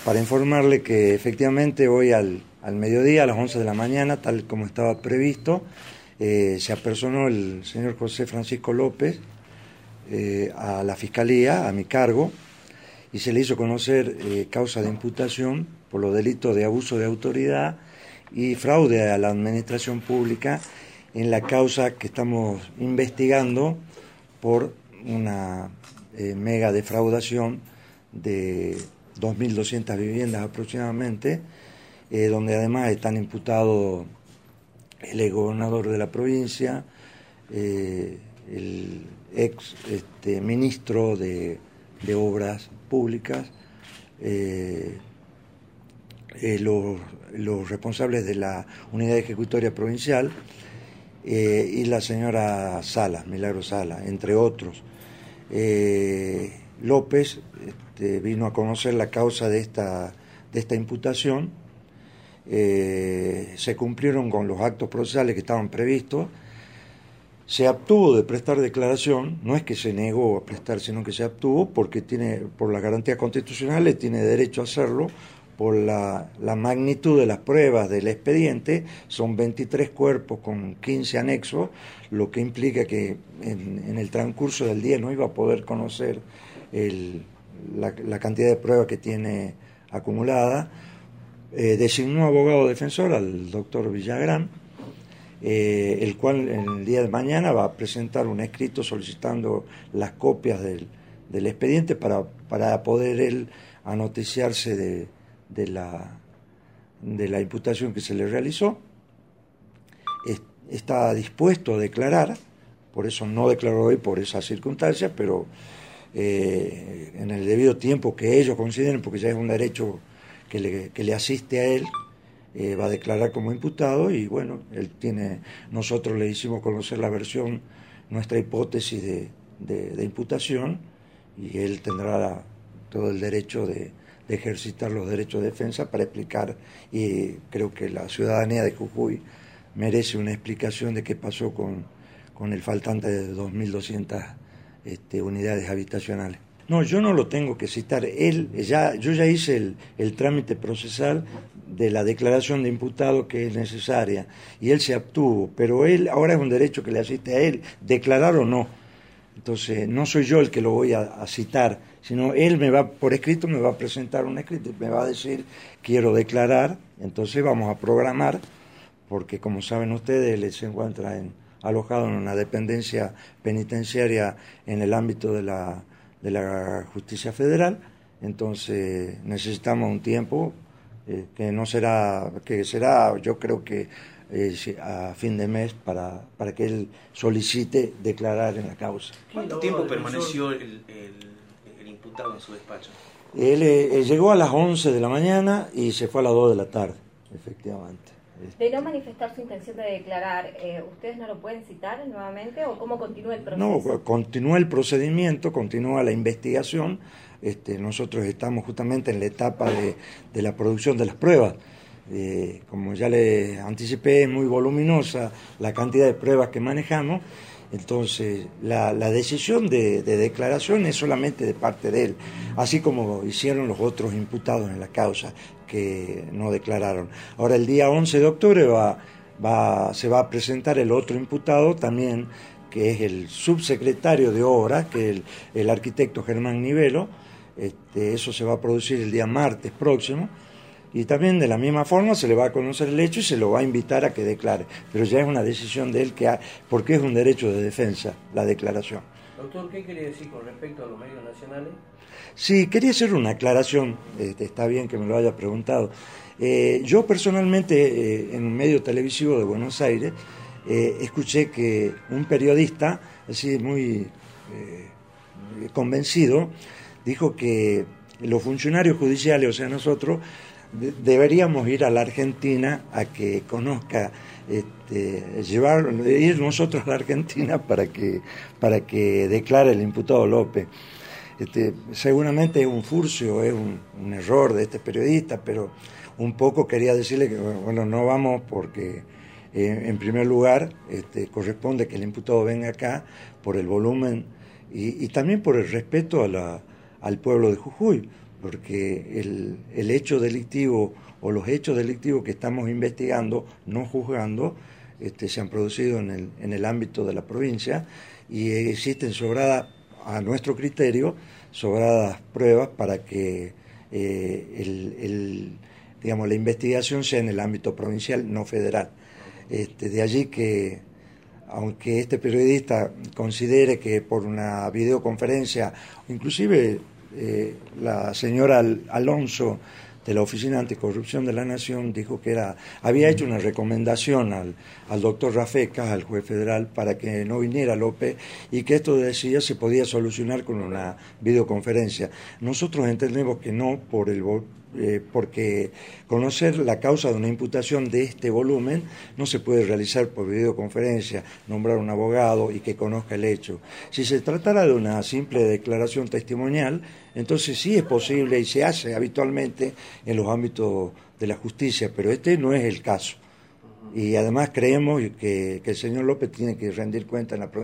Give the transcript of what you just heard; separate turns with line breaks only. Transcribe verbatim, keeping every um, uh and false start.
para informarle que efectivamente hoy al, al mediodía, a las once de la mañana, tal como estaba previsto, eh, se apersonó el señor José Francisco López eh, a la Fiscalía, a mi cargo, y se le hizo conocer eh, causa de imputación por los delitos de abuso de autoridad y fraude a la administración pública en la causa que estamos investigando por una eh, mega defraudación de dos mil doscientas viviendas aproximadamente, eh, donde además están imputados el gobernador de la provincia, eh, el ex este, ministro de, de Obras Públicas, eh, eh, los, los responsables de la Unidad Ejecutoria Provincial eh, y la señora Sala, Milagro Sala, entre otros. Eh, López este, vino a conocer la causa de esta, de esta imputación, eh, se cumplieron con los actos procesales que estaban previstos, se abstuvo de prestar declaración, no es que se negó a prestar, sino que se abstuvo porque tiene, por las garantías constitucionales tiene derecho a hacerlo, por la, la magnitud de las pruebas del expediente, son veintitrés cuerpos con quince anexos, lo que implica que en, en el transcurso del día no iba a poder conocer el, la, la cantidad de pruebas que tiene acumulada. Eh, designó abogado defensor al doctor Villagrán, eh, el cual en el día de mañana va a presentar un escrito solicitando las copias del, del expediente para, para poder él anoticiarse de, de, la, de la imputación que se le realizó. Es, está dispuesto a declarar, por eso no declaró hoy por esas circunstancias, pero eh, en el debido tiempo que ellos consideren, porque ya es un derecho que le, que le asiste a él, eh, va a declarar como imputado y bueno, él tiene, nosotros le hicimos conocer la versión, nuestra hipótesis de, de, de imputación y él tendrá la, todo el derecho de, de ejercitar los derechos de defensa para explicar, y creo que la ciudadanía de Jujuy merece una explicación de qué pasó con, con el faltante de dos mil doscientas este, unidades habitacionales. No, yo no lo tengo que citar. Él, ya, yo ya hice el, el trámite procesal de la declaración de imputado que es necesaria y él se abstuvo, pero él ahora es un derecho que le asiste a él, declarar o no. Entonces, no soy yo el que lo voy a, a citar, sino él me va, por escrito, me va a presentar un escrito, me va a decir, quiero declarar, entonces vamos a programar, porque como saben ustedes, él se encuentra en, alojado en una dependencia penitenciaria en el ámbito de la de la justicia federal, entonces necesitamos un tiempo eh, que no será, que será yo creo que eh, a fin de mes para, para que él solicite declarar en la causa.
¿Cuánto tiempo permaneció el, el, el imputado en su despacho?
Él eh, llegó a las once de la mañana y se fue a las dos de la tarde, efectivamente.
De no manifestar su intención de declarar, eh, ¿ustedes no lo pueden citar nuevamente o cómo continúa el proceso?
No, continúa el procedimiento, continúa la investigación. Este, nosotros estamos justamente en la etapa de, de la producción de las pruebas. Eh, como ya le anticipé, es muy voluminosa la cantidad de pruebas que manejamos. Entonces, la, la decisión de, de declaración es solamente de parte de él, así como hicieron los otros imputados en la causa que no declararon. Ahora, el día once de octubre va, va, se va a presentar el otro imputado también, que es el subsecretario de Obras, que es el, el arquitecto Germán Nivelo. Este, eso se va a producir el día martes próximo. Y también de la misma forma se le va a conocer el hecho y se lo va a invitar a que declare. Pero ya es una decisión de él, que ha, porque es un derecho de defensa la declaración.
Doctor, ¿qué quería decir con respecto a los medios nacionales?
Sí, quería hacer una aclaración, este, está bien que me lo haya preguntado. Eh, yo personalmente, eh, en un medio televisivo de Buenos Aires, eh, escuché que un periodista, así muy eh, convencido, dijo que los funcionarios judiciales, o sea nosotros, deberíamos ir a la Argentina a que conozca, este, llevar, ir nosotros a la Argentina para que, para que declare el imputado López. Este, seguramente es un furcio, es un, un error de este periodista, pero un poco quería decirle que bueno, no vamos porque eh, en primer lugar este, corresponde que el imputado venga acá por el volumen y, y también por el respeto a la, al pueblo de Jujuy, porque el, el hecho delictivo o los hechos delictivos que estamos investigando, no juzgando, este, se han producido en el, en el ámbito de la provincia y existen sobradas, a nuestro criterio, sobradas pruebas para que eh, el, el, digamos, la investigación sea en el ámbito provincial, no federal. Este, de allí que, aunque este periodista considere que por una videoconferencia, inclusive eh, la señora Alonso de la Oficina Anticorrupción de la Nación dijo que era había hecho una recomendación al, al doctor Rafecas, al juez federal, para que no viniera López y que esto decía se podía solucionar con una videoconferencia. Nosotros entendemos que no, por el eh, porque conocer la causa de una imputación de este volumen no se puede realizar por videoconferencia, nombrar un abogado y que conozca el hecho. Si se tratara de una simple declaración testimonial, entonces sí es posible y se hace habitualmente en los ámbitos de la justicia, pero este no es el caso. Y además creemos que, que el señor López tiene que rendir cuenta en la provincia.